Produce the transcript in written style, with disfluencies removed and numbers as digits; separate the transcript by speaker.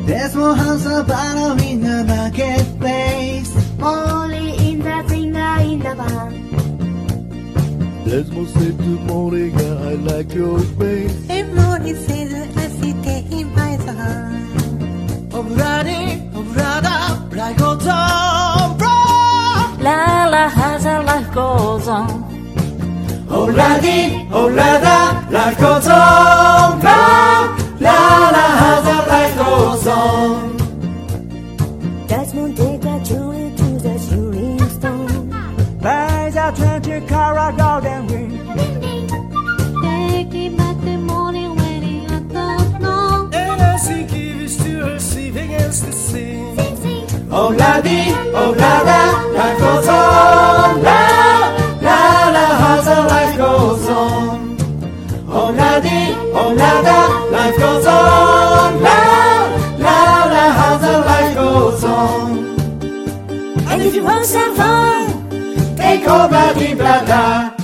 Speaker 1: There's more house about in the marketplace.
Speaker 2: Only in the singer in the band.
Speaker 3: There's more said to Monica, I like your face.
Speaker 4: And more he says, I see him by the hand.
Speaker 1: Obrada, like autumn,
Speaker 2: La la has a life goes on.
Speaker 1: Obrada, life goes on, La la has a life goes on.
Speaker 2: Desmond take a journey to the shooting stone.
Speaker 5: Buy the 20-carat golden ring.
Speaker 2: Take it back the morning waiting I don't know.
Speaker 5: And I think it is to her sleeve against the sea.
Speaker 1: Obrada, life goes on, La la has a life goes on. Obrada, life goes on, La has a life goes on.
Speaker 2: And if you want some fun,
Speaker 1: take Obrada,